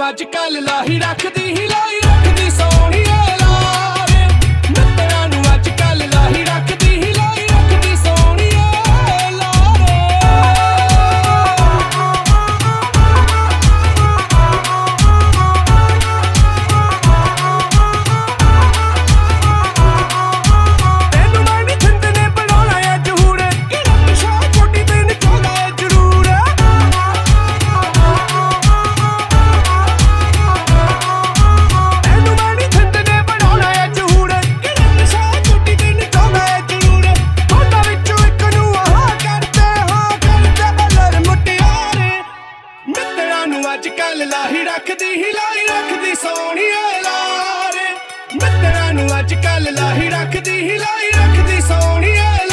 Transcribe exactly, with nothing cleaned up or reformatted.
ਨੂੰ ਅੱਜ ਕੱਲ ਲਾਹੀ ਰੱਖਦੀ ਹੀ ਲਾਈ ਰੱਖਦੀ ਸੋਹਣੀਏ ਲਾਰੇ। ਮਿੱਤਰਾਂ ਨੂੰ ਅੱਜ ਕੱਲ ਲਾਹੀ ਰੱਖਦੀ ਹੀ ਲਾਈ ਰੱਖਦੀ ਸੋਹਣੀਏ ਲਾਰੇ। ਤੈਨੂੰ ਮੈਂ ਨੀ ਥਿੰਦ ਨੇ ਬਣਾਉਣਾ ਏ ਜਹੂਰ, ਕਿਹੜਾ ਪਿਛਾ ਛੋਟੀ ਤੇ ਨਚਾਉਂਦਾ ਏ ਜ਼ਰੂਰ। ਤੈਨੂੰ ਮੈਂ ਨੀ ਥਿੰਦ ਨੇ ਬਣਾਉਣਾ ਏ ਜਹੂਰ, ਕਿਹੜਾ ਪਿਛਾ ਛੋਟੀ ਤੇ ਨਚਾਉਂਦਾ ਏ ਜ਼ਰੂਰ। ਦੋਨਾਂ ਵਿੱਚੋਂ ਇੱਕ ਨੂੰ ਆਹ ਕਰਦੇ ਹਾਂ ਕਰਦੇ ਬਲਰ ਮੁਟਿਆਰੇ। ਮਿੱਤਰਾਂ ਨੂੰ ਅੱਜ ਕੱਲ ਲਾਹੀ ਰੱਖਦੀ ਹੀ ਲਾਈ ਰੱਖਦੀ ਸੋਹਣੀਏ ਲਾਰੇ। ਮਿੱਤਰਾਂ ਨੂੰ ਅੱਜ ਕੱਲ ਲਾਹੀ ਰੱਖਦੀ ਹੀ ਲਾਈ ਰੱਖਦੀ ਸੋਹਣੀਏ।